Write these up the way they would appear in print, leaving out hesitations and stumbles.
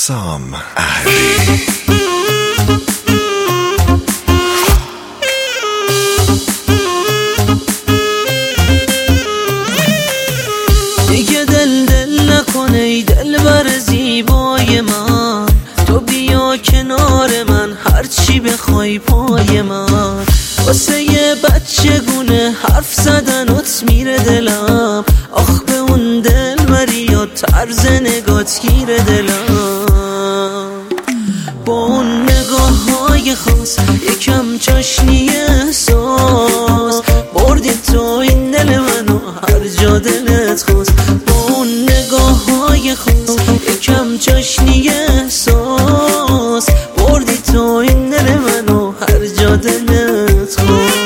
حسام اهلی. دیگه دل نکنه ای دلبر زیبای من، تو بیا کنار من هرچی بخوای پای من. واسه یه بچه گونه حرف زدنت میره دلم، آخ به اون دلبری یا طرز نگات گیره دلم. با اون نگاه های خاص یکم چاشنی احساس بردی تو این دل منو هر جا دلت خواست. با اون نگاه های خاص یکم چاشنی احساس بردی تو این دل منو هر جا دلت خواست.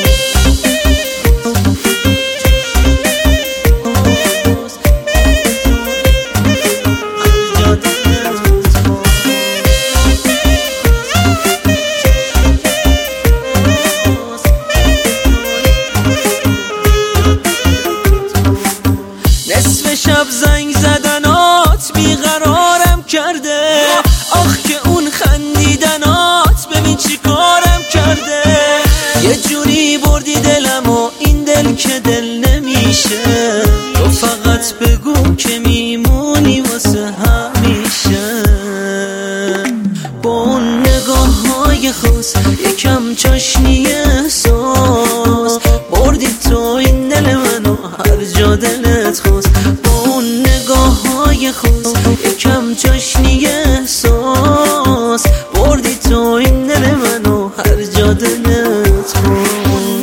نصف شب زنگ زدنات بیقرارم کرده، آخ که اون خندیدنات ببین چی کارم کرده. یه جوری بردی دلم و این دل که دل نمیشه، تو فقط بگو که میمونی واسه همیشه. با اون نگاه های خاص یکم چاشنی احساس بردی تو این دل منو هر جا دلت خواست. با اون نگاه های خاص یکم چاشنی احساس بردی تو این دل منو هر جا دلت خواست.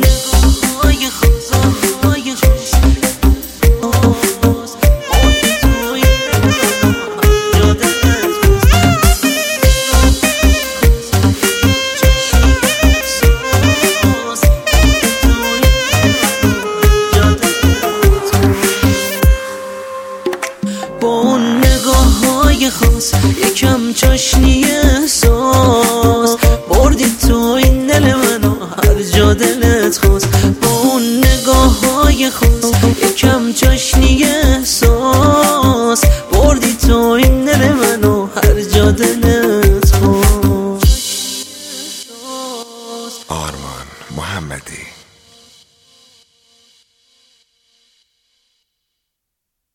با اون نگاه های خاص یکم چاشنی احساس بردی تو این دل منو هر جا دلت خواست. با اون نگاه های خاص یکم چاشنی احساس بردی تو این دل منو هر جا دلت خواست. آرمان محمدی.